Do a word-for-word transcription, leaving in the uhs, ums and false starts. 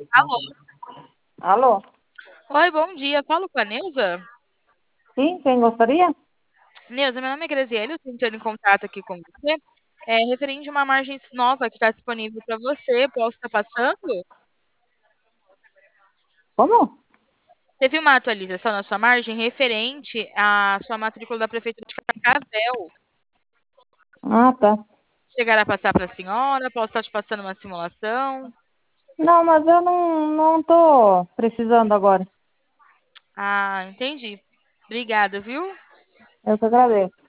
Alô? Alô? Oi, bom dia. Falo com a Neuza? Sim, quem gostaria? Neuza, meu nome é Graziele, eu estou entrando em contato aqui com você. É referente a uma margem nova que está disponível para você. Posso estar passando? Como? Teve uma atualização na sua margem referente à sua matrícula da Prefeitura de Cascavel. Ah, tá. Chegará a passar para a senhora? Posso estar te passando uma simulação? Não, mas eu não, não tô precisando agora. Ah, entendi. Obrigada, viu? Eu que agradeço.